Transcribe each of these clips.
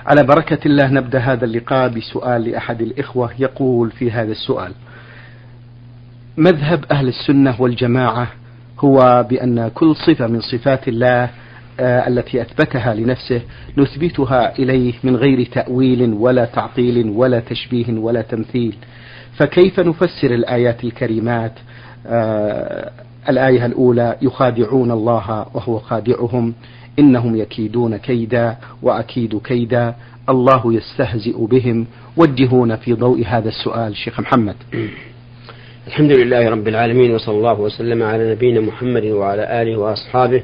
على بركة الله نبدأ هذا اللقاء بسؤال لأحد الإخوة يقول في هذا السؤال: مذهب أهل السنة والجماعة هو بأن كل صفة من صفات الله التي أثبتها لنفسه نثبتها إليه من غير تأويل ولا تعطيل ولا تشبيه ولا تمثيل، فكيف نفسر الآيات الكريمات؟ الآية الأولى: يخادعون الله وهو خادعهم، إنهم يكيدون كيدا وأكيد كيدا، الله يستهزئ بهم. وجهونا في ضوء هذا السؤال شيخ محمد. الحمد لله رب العالمين، وصلى الله وسلم على نبينا محمد وعلى آله وأصحابه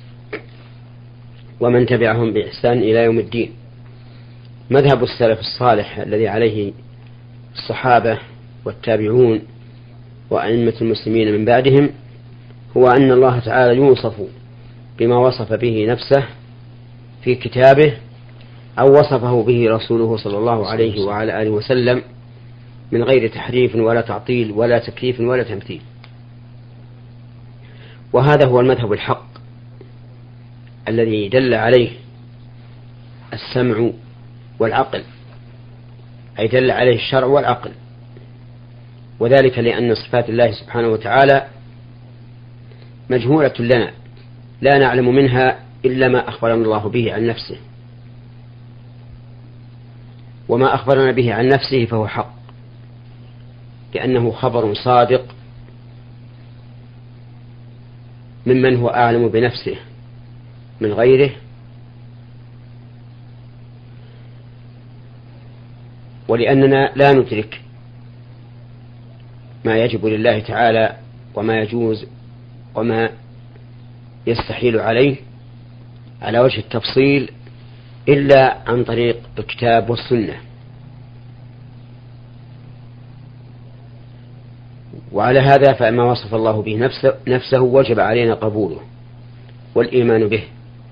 ومن تبعهم بإحسان إلى يوم الدين. مذهب السلف الصالح الذي عليه الصحابة والتابعون وأئمة المسلمين من بعدهم هو أن الله تعالى يوصف بما وصف به نفسه في كتابه أو وصفه به رسوله صلى الله عليه وعلى آله وسلم من غير تحريف ولا تعطيل ولا تكييف ولا تمثيل. وهذا هو المذهب الحق الذي دل عليه السمع والعقل، أي دل عليه الشرع والعقل، وذلك لأن صفات الله سبحانه وتعالى مجهولة لنا، لا نعلم منها إلا ما أخبرنا الله به عن نفسه، وما أخبرنا به عن نفسه فهو حق، لأنه خبر صادق ممن هو أعلم بنفسه من غيره، ولأننا لا ندرك ما يجب لله تعالى وما يجوز وما يستحيل عليه على وجه التفصيل إلا عن طريق الكتاب والسنة. وعلى هذا فما وصف الله به نفسه وجب علينا قبوله والإيمان به،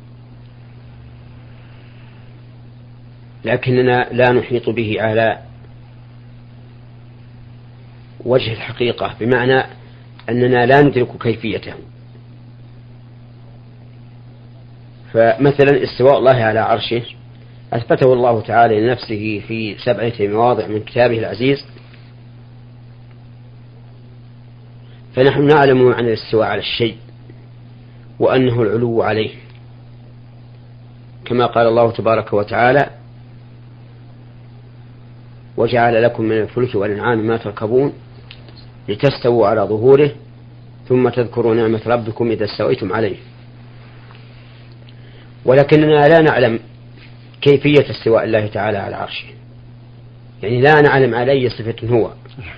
لكننا لا نحيط به على وجه الحقيقة، بمعنى أننا لا ندرك كيفيته. فمثلا استواء الله على عرشه أثبته الله تعالى لنفسه في 7 مواضع من كتابه العزيز، فنحن نعلم عن الاستواء على الشيء وأنه العلو عليه، كما قال الله تبارك وتعالى: وجعل لكم من الفلك والأنعام ما تركبون لتستووا على ظهوره ثم تذكروا نعمة ربكم إذا استويتم عليه. ولكننا لا نعلم كيفية استواء الله تعالى على عرشه، يعني لا نعلم على أي صفة هو.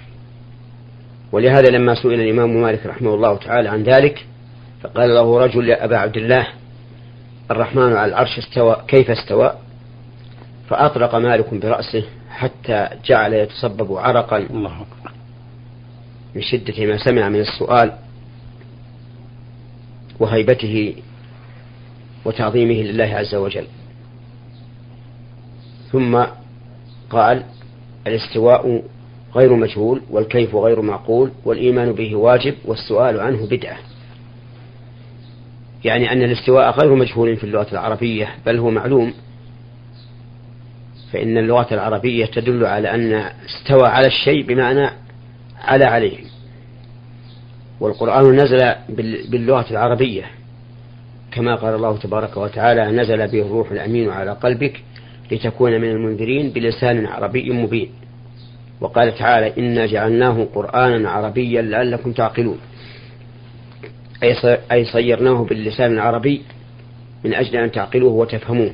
ولهذا لما سئل الإمام مالك رحمه الله تعالى عن ذلك فقال له رجل: يا أبا عبد الله، الرحمن على العرش استوى، كيف استوى؟ فأطرق مالك برأسه حتى جعل يتصبب عرقا من شدة ما سمع من السؤال وهيبته وتعظيمه لله عز وجل. ثم قال: الاستواء غير مجهول، والكيف غير معقول، والإيمان به واجب، والسؤال عنه بدعة. يعني أن الاستواء غير مجهول في اللغة العربية، بل هو معلوم، فإن اللغة العربية تدل على أن استوى على الشيء بمعنى عليه، والقرآن نزل باللغة العربية، كما قال الله تبارك وتعالى: نزل به الروح الأمين على قلبك لتكون من المنذرين بلسان عربي مبين. وقال تعالى: إنا جعلناه قرآنا عربيا لعلكم تعقلون، أي صيرناه باللسان العربي من أجل أن تعقلوه وتفهموه.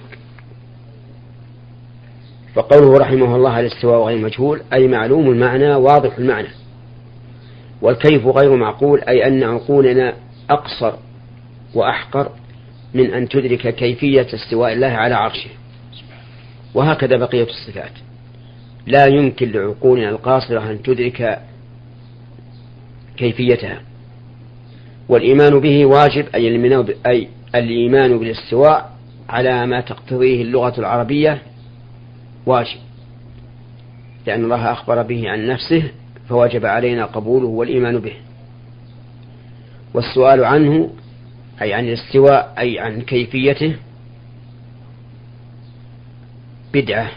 فقوله رحمه الله: الاستواء غير مجهول، أي معلوم المعنى واضح المعنى. والكيف غير معقول، أي أن عقولنا أقصر وأحقر من أن تدرك كيفية استواء الله على عرشه. وهكذا بقية الصفات لا يمكن لعقولنا القاصرة أن تدرك كيفيتها. والإيمان به واجب، أي الإيمان بالاستواء على ما تقتضيه اللغة العربية واجب، لأن الله أخبر به عن نفسه فوجب علينا قبوله والإيمان به. والسؤال عنه أي عن الاستواء أي عن كيفيته بدعة،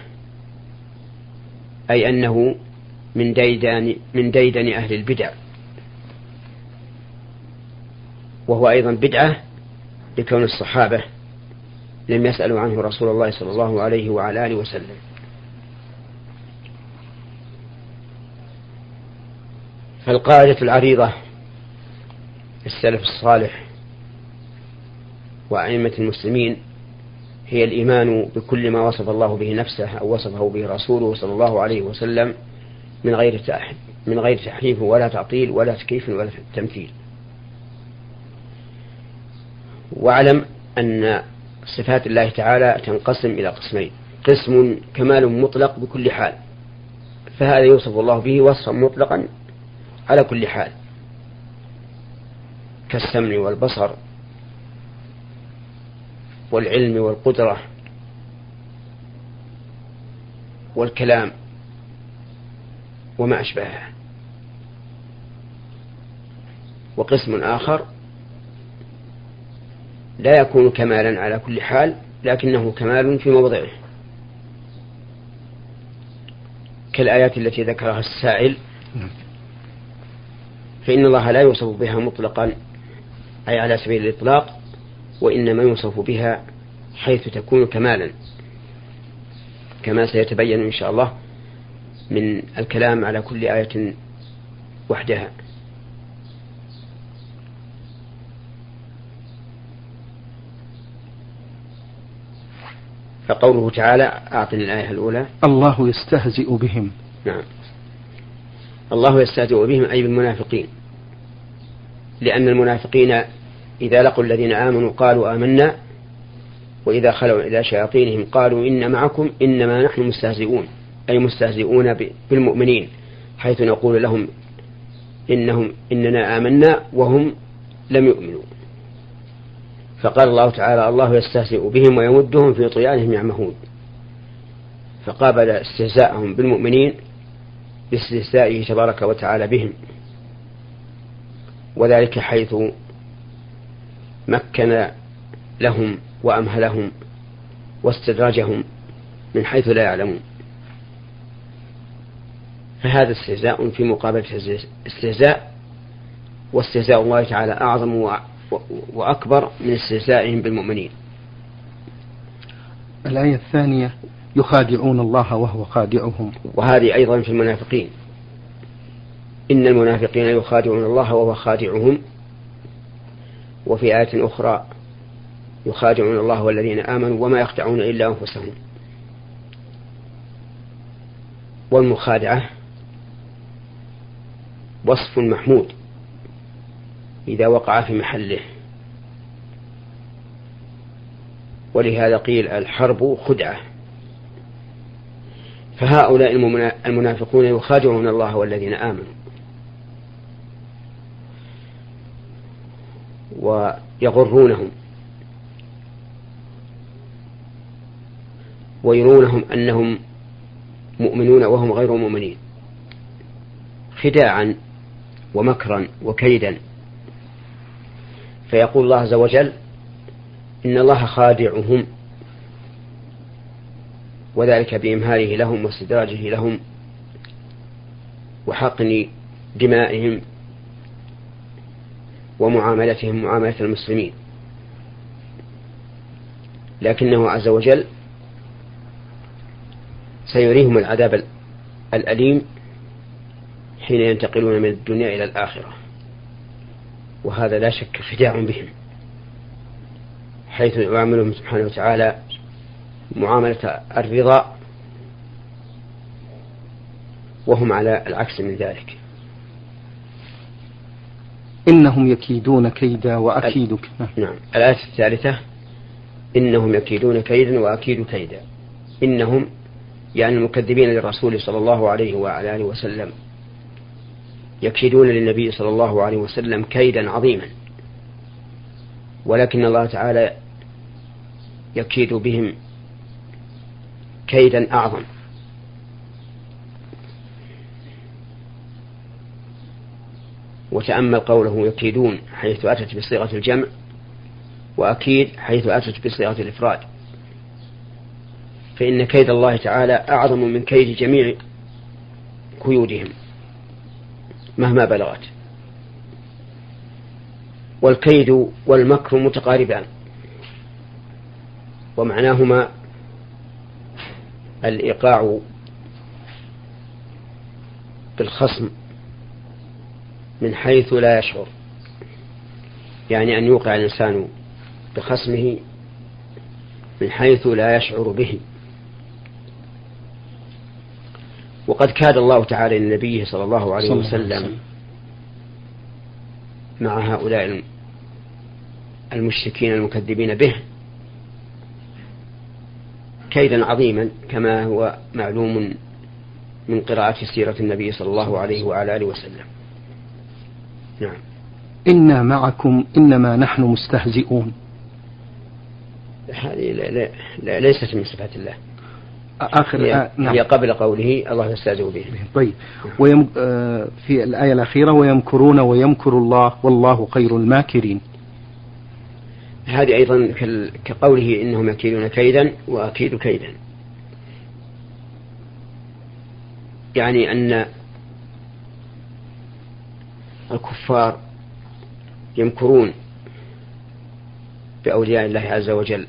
أي أنه من ديدن أهل البدع، وهو أيضا بدعة لكون الصحابة لم يسألوا عنه رسول الله صلى الله عليه وعلى آله وسلم. فالقاعدة العريضة السلف الصالح وأئمة المسلمين هي الإيمان بكل ما وصف الله به نفسه أو وصفه به رسوله صلى الله عليه وسلم من غير تحريف ولا تعطيل ولا تكييف ولا تمثيل. واعلم أن صفات الله تعالى تنقسم إلى قسمين: قسم كمال مطلق بكل حال، فهذا يوصف الله به وصفا مطلقا على كل حال، كالسمع والبصر والعلم والقدرة والكلام وما أشبهه. وقسم آخر لا يكون كمالا على كل حال، لكنه كمال في موضعه، كالآيات التي ذكرها السائل، فإن الله لا يوصف بها مطلقا أي على سبيل الإطلاق، وإنما يوصف بها حيث تكون كمالا، كما سيتبين إن شاء الله من الكلام على كل آية وحدها. فقوله تعالى: أعطني الآية الأولى. الله يستهزئ بهم. نعم، الله يستهزئ بهم أي بالمنافقين، لأن المنافقين إذا لقوا الذين آمنوا قالوا آمنا، وإذا خلوا إلى شياطينهم قالوا إن معكم إنما نحن مستهزئون، أي مستهزئون بالمؤمنين، حيث نقول لهم إننا آمنا وهم لم يؤمنوا. فقال الله تعالى: الله يستهزئ بهم ويمدهم في طغيانهم يعمهون، فقابل استهزاءهم بالمؤمنين باستهزائه تبارك وتعالى بهم، وذلك حيث مكن لهم وأمهلهم واستدراجهم من حيث لا يعلمون. فهذا استهزاء في مقابلة استهزاء، واستهزاء الله تعالى أعظم وأكبر من استهزائهم بالمؤمنين. الآية الثانية: يخادعون الله وهو خادعهم، وهذه أيضا في المنافقين: إن المنافقين يخادعون الله وهو خادعهم. وفي آية أخرى: يخادعون الله والذين آمنوا وما يخدعون إلا أنفسهم. والمخادعة وصف محمود إذا وقع في محله، ولهذا قيل الحرب خدعة. فهؤلاء المنافقون يخادعون الله والذين آمنوا ويغرونهم ويرونهم أنهم مؤمنون وهم غير مؤمنين، خداعا ومكرا وكيدا. فيقول الله عز وجل: إن الله خادعهم، وذلك بإمهاله لهم واستدراجه لهم وحقن دمائهم ومعاملتهم معاملة المسلمين. لكنه عز وجل سيريهم العذاب الأليم حين ينتقلون من الدنيا إلى الآخرة، وهذا لا شك خداع بهم، حيث يعاملهم سبحانه وتعالى معاملة الرضا وهم على العكس من ذلك. إنهم يكيدون كيدا وأكيد كيدا. نعم. الآية الثالثة: إنهم يكيدون كيدا وأكيد كيدا. إنهم يعني المكذبين للرسول صلى الله عليه وعلى آله وسلم يكيدون للنبي صلى الله عليه وسلم كيدا عظيما، ولكن الله تعالى يكيد بهم كيدا أعظم. وتأمل قوله يكيدون حيث أتت بصيغة الجمع، وأكيد حيث أتت بصيغة الإفراد، فإن كيد الله تعالى أعظم من كيد جميع قيودهم مهما بلغت. والكيد والمكر متقاربان، ومعناهما الإيقاع بالخصم من حيث لا يشعر، يعني أن يوقع الإنسان بخصمه من حيث لا يشعر به. وقد كاد الله تعالى لنبيه صلى الله عليه وسلم مع هؤلاء المشركين المكذبين به كيدا عظيما، كما هو معلوم من قراءة سيرة النبي صلى الله عليه وعلى آله وسلم. نعم. إنا معكم إنما نحن مستهزئون، هذه ليست من صفات الله. آخر نعم. هي قبل قوله الله يستهزئ به. طيب. في الآية الأخيرة ويمكرون ويمكر الله والله خير الماكرين، هذه أيضا كقوله إنهم يكيدون كيدا وأكيد كيدا، يعني أن الكفار يمكرون بأولياء الله عز وجل،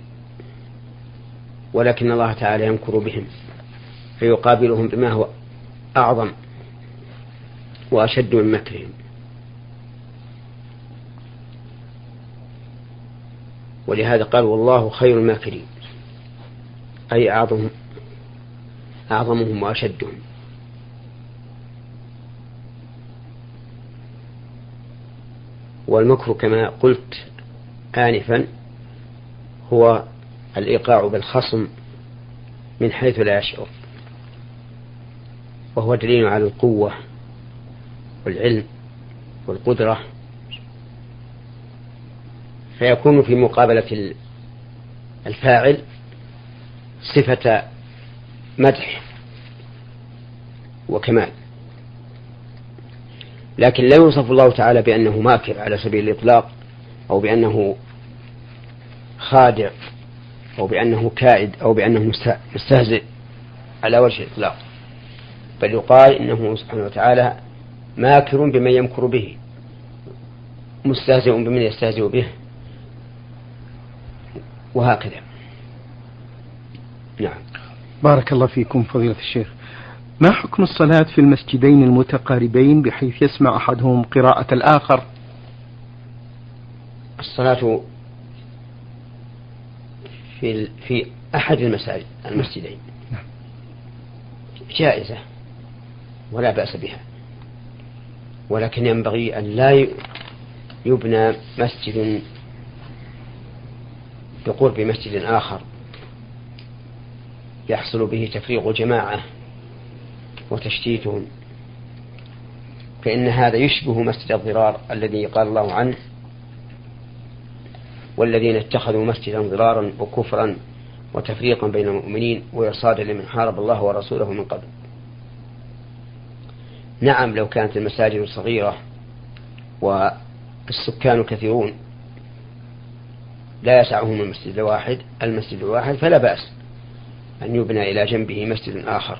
ولكن الله تعالى يمكر بهم فيقابلهم بما هو أعظم وأشد من مكرهم. ولهذا قال والله خير الماكرين، أي أعظمهم وأشدهم. والمكر كما قلت آنفا هو الإيقاع بالخصم من حيث لا يشعر، وهو دليل على القوة والعلم والقدرة، فيكون في مقابلة الفاعل صفة مدح وكمال، لكن لا يوصف الله تعالى بأنه ماكر على سبيل الإطلاق، أو بأنه خادع، أو بأنه كائد، أو بأنه مستهزئ على وجه الإطلاق، بل يقال إنه سبحانه وتعالى ماكر بمن يمكر به، مستهزئ بمن يستهزئ به، وهكذا. نعم. بارك الله فيكم فضيلة الشيخ. ما حكم الصلاة في المسجدين المتقاربين بحيث يسمع أحدهم قراءة الآخر؟ الصلاة في أحد المسجدين جائزة ولا بأس بها، ولكن ينبغي أن لا يبنى مسجد بقرب مسجد آخر يحصل به تفريق جماعة وتشتيتهم، فإن هذا يشبه مسجد الضرار الذي قال الله عنه والذين اتخذوا مسجدا ضرارا وكفرا وتفريقا بين المؤمنين وإرصادا لمن حارب الله ورسوله من قبل. نعم، لو كانت المساجد صغيرة والسكان كثيرون لا يسعهم المسجد الواحد فلا بأس أن يبنى إلى جنبه مسجد آخر،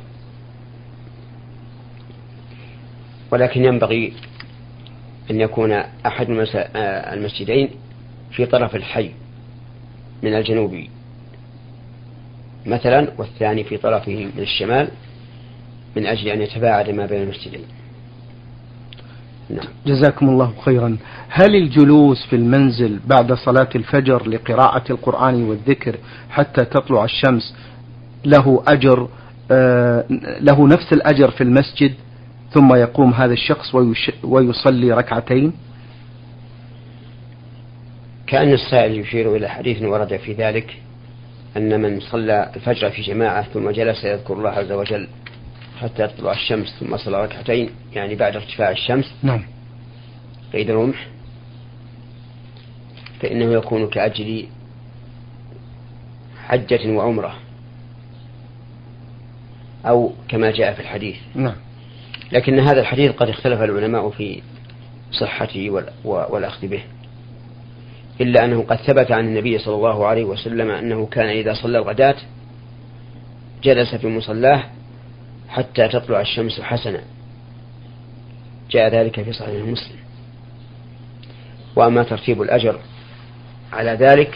ولكن ينبغي أن يكون أحد المسجدين في طرف الحي من الجنوب مثلا، والثاني في طرفه من الشمال، من أجل أن يتباعد ما بين المسجدين. نعم. جزاكم الله خيرا. هل الجلوس في المنزل بعد صلاة الفجر لقراءة القرآن والذكر حتى تطلع الشمس له أجر، له نفس الأجر في المسجد، ثم يقوم هذا الشخص ويصلي ركعتين؟ كأن السائل يشير إلى حديث ورد في ذلك أن من صلى الفجر في جماعة ثم جلس يذكر الله عز وجل حتى تطلع الشمس ثم صلى ركعتين، يعني بعد ارتفاع الشمس نعم قيد الرمح، فإنه يكون كأجل حجة وعمرة، أو كما جاء في الحديث. نعم. لكن هذا الحديث قد اختلف العلماء في صحته والأخذ به، إلا أنه قد ثبت عن النبي صلى الله عليه وسلم أنه كان إذا صلى الغداة جلس في مصلاه حتى تطلع الشمس حسنا، جاء ذلك في صحيح مسلم. وأما ترتيب الأجر على ذلك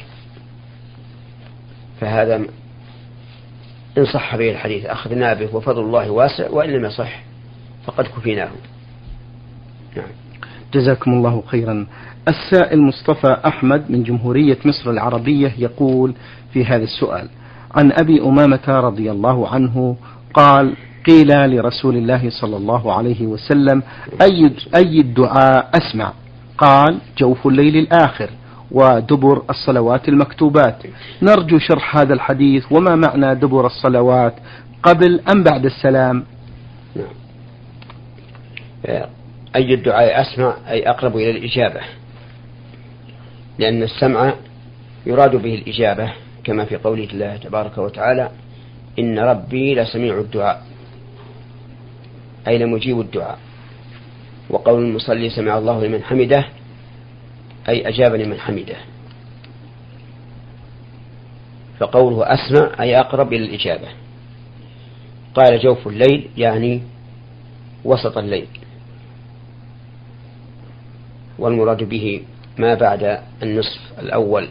فهذا إن صح به الحديث أخذنا به، وفضل الله واسع، وإن لم يصح فقد كفيناه. نعم. جزاكم الله خيرا. السائل مصطفى أحمد من جمهورية مصر العربية يقول في هذا السؤال: عن أبي أمامة رضي الله عنه قال: قيل لرسول الله صلى الله عليه وسلم: أي الدعاء أسمع؟ قال: جوف الليل الآخر ودبر الصلوات المكتوبات. نرجو شرح هذا الحديث، وما معنى دبر الصلوات، قبل أم بعد السلام؟ نعم. أي الدعاء أسمع أي أقرب إلى الإجابة، لأن السمع يراد به الإجابة، كما في قوله الله تبارك وتعالى: إن ربي لسميع الدعاء، أي لمجيب الدعاء. وقول المصلي سمع الله لمن حمده أي أجاب لمن حمده. فقوله أسمع أي أقرب إلى الإجابة. قال جوف الليل يعني وسط الليل، والمراد به ما بعد النصف الأول،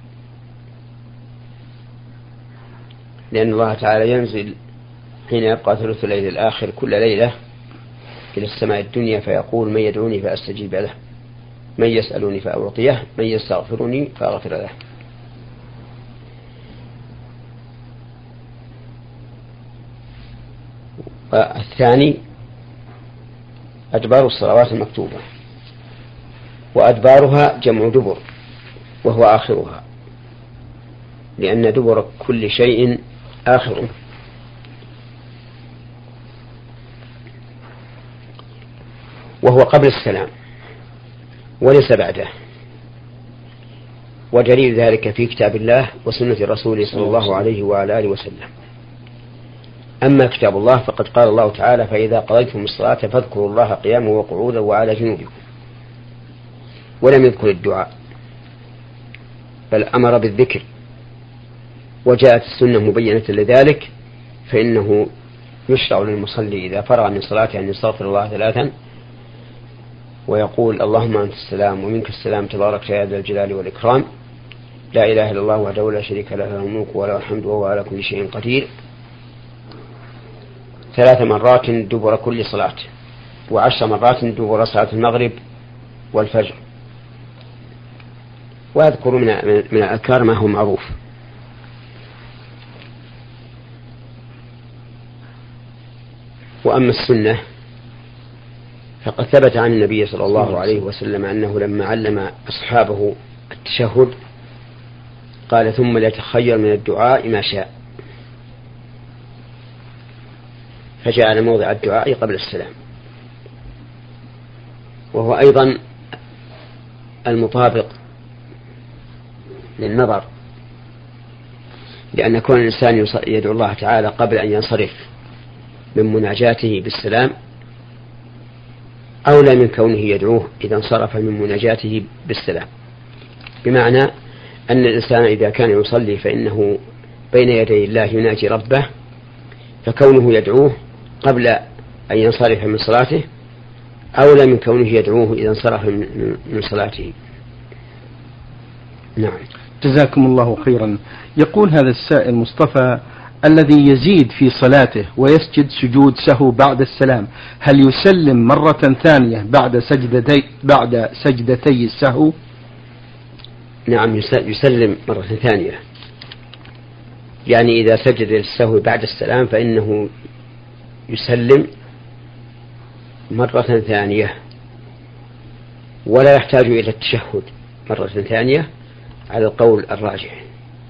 لأن الله تعالى ينزل حين يبقى ثلث الليل الآخر كل ليلة إلى السماء الدنيا فيقول: من يدعوني فأستجيب له، من يسألني فأعطيه، من يستغفرني فأغفر له. والثاني أدبار الصلوات المكتوبة، وأدبارها جمع دبر وهو آخرها، لأن دبر كل شيء آخر. وهو قبل السلام وليس بعده، ودليل ذلك في كتاب الله وسنة رسوله صلى الله عليه وعلى آله وسلم. أما كتاب الله فقد قال الله تعالى: فإذا قضيتم الصلاة فاذكروا الله قياما وقعودا وعلى جنوبكم. ولم يذكر الدعاء بل أمر بالذكر، وجاءت السنة مبينة لذلك، فإنه يشرع للمصلي إذا فرغ من صلاته أن يستغفر الله 3 ويقول: اللهم أنت السلام ومنك السلام تبارك يا ذا الجلال والإكرام، لا إله إلا الله وحده لا شريك له، له الملك وله الحمد وهو على كل شيء قدير، 3 مرات دبر كل صلاة، و10 مرات دبر صلاة المغرب والفجر. ويذكر من الأذكار ما هو معروف. وأما السنة فقد ثبت عن النبي صلى الله عليه وسلم أنه لما علم أصحابه التشهد قال: ثم ليتخير من الدعاء ما شاء، فجعل موضع الدعاء قبل السلام. وهو أيضا المطابق للنظر، لأن كون الإنسان يدعو الله تعالى قبل أن ينصرف من مناجاته بالسلام أولى من كونه يدعوه إذا انصرف من مناجاته بالسلام، بمعنى أن الإنسان إذا كان يصلي فإنه بين يدي الله يناجي ربه، فكونه يدعوه قبل أن ينصرف من صلاته أولى من كونه يدعوه إذا انصرف من صلاته. نعم. جزاكم الله خيرا. يقول هذا السائل مصطفى: الذي يزيد في صلاته ويسجد سجود سهو بعد السلام، هل يسلم مرة ثانية بعد سجدتي السهو؟ نعم، يسلم مرة ثانية، يعني إذا سجد السهو بعد السلام فإنه يسلم مرة ثانية، ولا يحتاج إلى التشهد مرة ثانية على القول الراجح،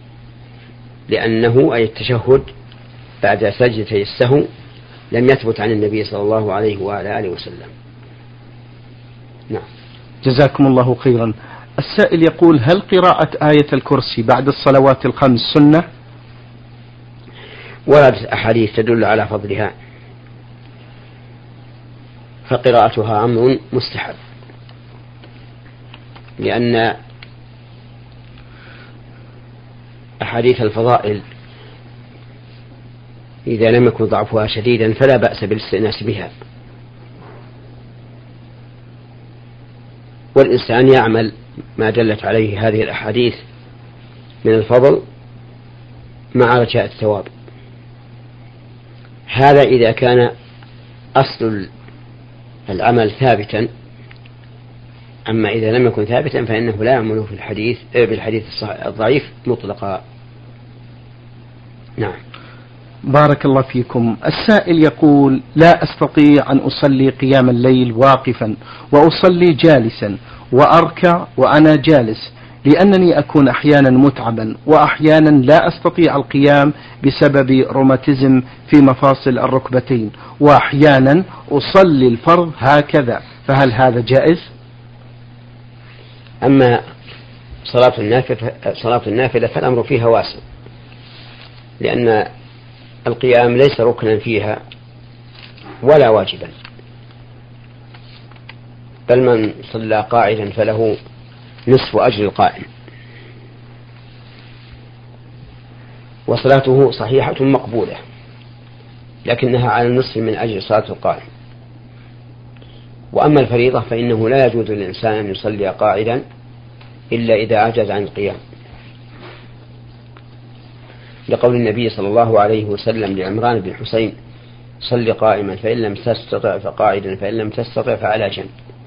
لأنه أي التشهد بعد سجدتي السهو لم يثبت عن النبي صلى الله عليه وعلى آله وسلم. نعم. جزاكم الله خيرا. السائل يقول: هل قراءة آية الكرسي بعد الصلوات الخمس سنة؟ وردت أحاديث تدل على فضلها، فقراءتها أمر مستحب، لأن أحاديث الفضائل إذا لم يكن ضعفها شديدا فلا بأس بالاستئناس بها، والإنسان يعمل ما دلت عليه هذه الأحاديث من الفضل مع رجاء الثواب. هذا إذا كان أصل العمل ثابتا، أما إذا لم يكن ثابتا فإنه لا يعمل في بالحديث الضعيف مطلقا. نعم. بارك الله فيكم. السائل يقول: لا أستطيع أن أصلي قيام الليل واقفا وأصلي جالسا وأركع وأنا جالس، لأنني أكون أحيانا متعبا وأحيانا لا أستطيع القيام بسبب روماتيزم في مفاصل الركبتين، وأحيانا أصلي الفرض هكذا، فهل هذا جائز؟ أما صلاة النافلة فالأمر فيها واسع، لأن القيام ليس ركنا فيها ولا واجبا، بل من صلى قاعدا فله نصف أجر القائم، وصلاته صحيحة مقبولة لكنها على النصف من أجر صلاة القائم. وأما الفريضة فإنه لا يجوز للإنسان أن يصلي قاعدا إلا إذا عجز عن القيام، لقول النبي صلى الله عليه وسلم لعمران بن حسين: صل قائما فإن لم تستطع فقاعدا فإن لم تستطع فعلى جنب.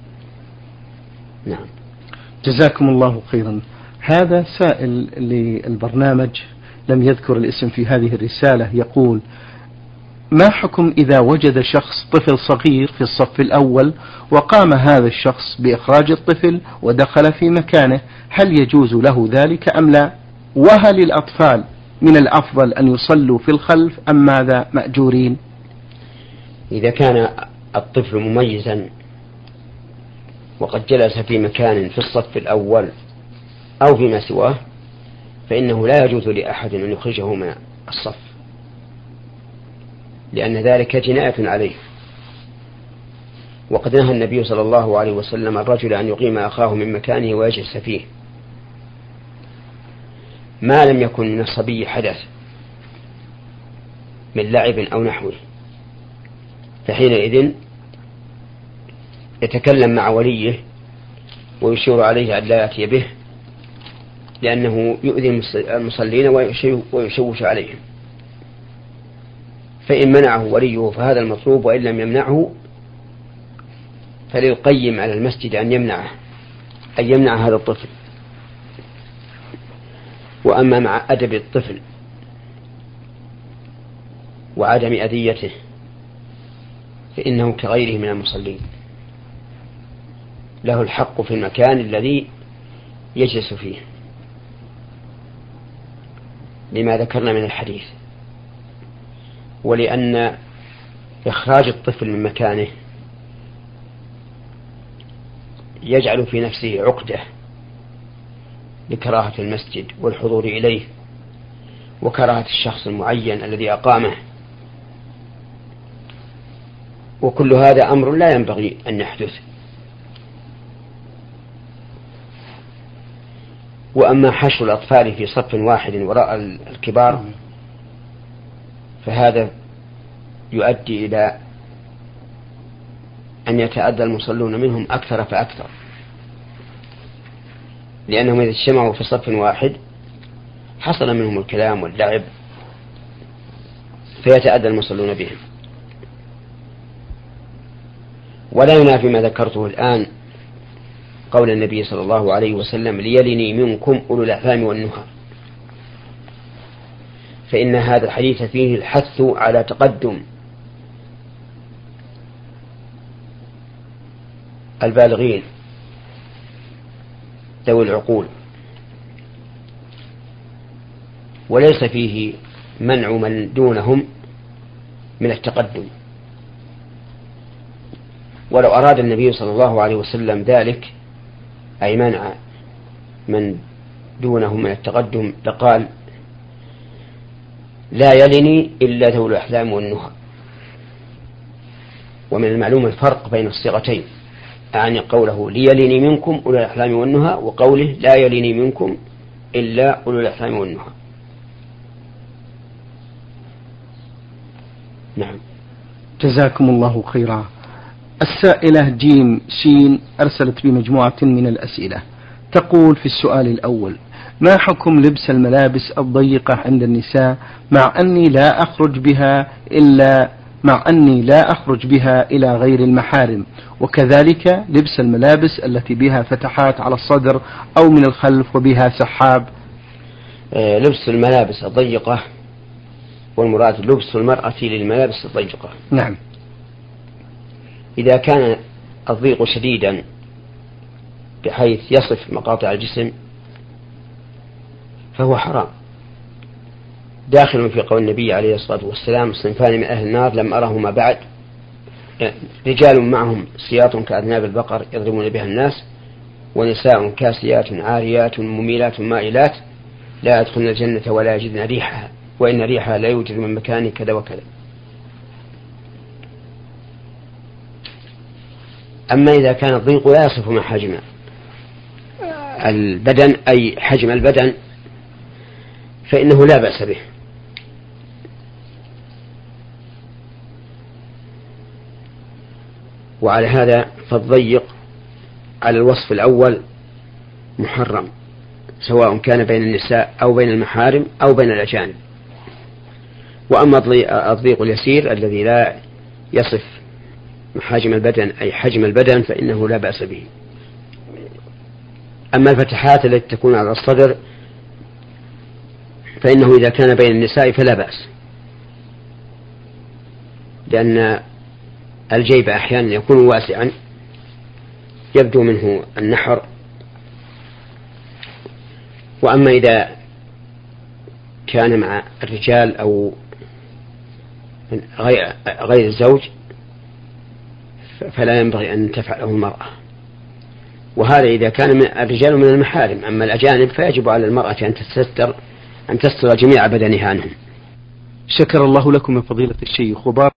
نعم. جزاكم الله خيرا. هذا سائل للبرنامج لم يذكر الاسم في هذه الرسالة، يقول: ما حكم إذا وجد شخص طفل صغير في الصف الأول وقام هذا الشخص بإخراج الطفل ودخل في مكانه، هل يجوز له ذلك أم لا؟ وهل الأطفال من الأفضل أن يصلوا في الخلف أم ماذا مأجورين؟ إذا كان الطفل مميزا وقد جلس في مكان في الصف الأول أو فيما سواه فإنه لا يجوز لأحد أن يخرجه من الصف، لأن ذلك جناية عليه. وقد نهى النبي صلى الله عليه وسلم الرجل أن يقيم أخاه من مكانه ويجلس فيه ما لم يكن من الصبي حدث من لعب أو نحوه، فحينئذ يتكلم مع وليه ويشير عليه أن لا يأتي به، لأنه يؤذي المصلين ويشوش عليهم. فإن منعه وليه فهذا المطلوب، وإن لم يمنعه فليقيم على المسجد أن يمنع هذا الطفل. وأما مع أدب الطفل وعدم أذيته فإنه كغيره من المصلين، له الحق في المكان الذي يجلس فيه لما ذكرنا من الحديث، ولأن إخراج الطفل من مكانه يجعل في نفسه عقدة لكراهة المسجد والحضور إليه وكراهة الشخص المعين الذي أقامه، وكل هذا أمر لا ينبغي أن يحدث. وأما حشر الأطفال في صف واحد وراء الكبار فهذا يؤدي إلى أن يتأذى المصلون منهم أكثر فأكثر، لأنهم إذا اجتمعوا في صف واحد حصل منهم الكلام واللعب فيتأذى المصلون بهم. ولا ينافي ما ذكرته الآن قول النبي صلى الله عليه وسلم: ليلني منكم أولو الأحلام والنهى، فإن هذا الحديث فيه الحث على تقدم البالغين ذوي العقول، وليس فيه منع من دونهم من التقدم. ولو أراد النبي صلى الله عليه وسلم ذلك أي منع من دونهم من التقدم لقال: لا يلني إلا ذوي الأحلام والنهى. ومن المعلوم الفرق بين الصيغتين، أعني قوله ليلني منكم أولو الأحلام والنهى وقوله لا يلني منكم إلا أولو الأحلام والنهى. نعم. جزاكم الله خيرا. السائلة جيم سين أرسلت بمجموعة من الأسئلة، تقول في السؤال الأول: ما حكم لبس الملابس الضيقة عند النساء مع أني لا أخرج بها إلى غير المحارم، وكذلك لبس الملابس التي بها فتحات على الصدر أو من الخلف وبها سحاب؟ لبس الملابس الضيقة، والمراد لبس المرأة للملابس الضيقة. نعم. إذا كان الضيق شديدا بحيث يصف مقاطع الجسم فهو حرام، داخل في قول النبي عليه الصلاة والسلام: صنفان من أهل النار لم أرهما بعد، رجال معهم سياط كأذناب البقر يضربون بها الناس، ونساء كاسيات عاريات مميلات مائلات لا يدخلن الجنة ولا يجدن ريحها، وإن ريحها لا يوجد من مكان كذا وكذا. أما إذا كان الضيق لا يصف محاجم البدن أي حجم البدن فإنه لا بأس به. وعلى هذا فالضيق على الوصف الأول محرم، سواء كان بين النساء أو بين المحارم أو بين الأجانب. وأما الضيق اليسير الذي لا يصف محاجم البدن أي حجم البدن فإنه لا بأس به. أما الفتحات التي تكون على الصدر فإنه إذا كان بين النساء فلا بأس، لأن الجيب أحيانا يكون واسعا يبدو منه النحر. وأما إذا كان مع الرجال أو غير الزوج فلا ينبغي أن تفعله المرأة، وهذا إذا كان من الرجال من المحارم. أما الأجانب فيجب على المرأة أن تستر جميع بدنها عنهم. شكر الله لكم يا فضيلة الشيخ وبارك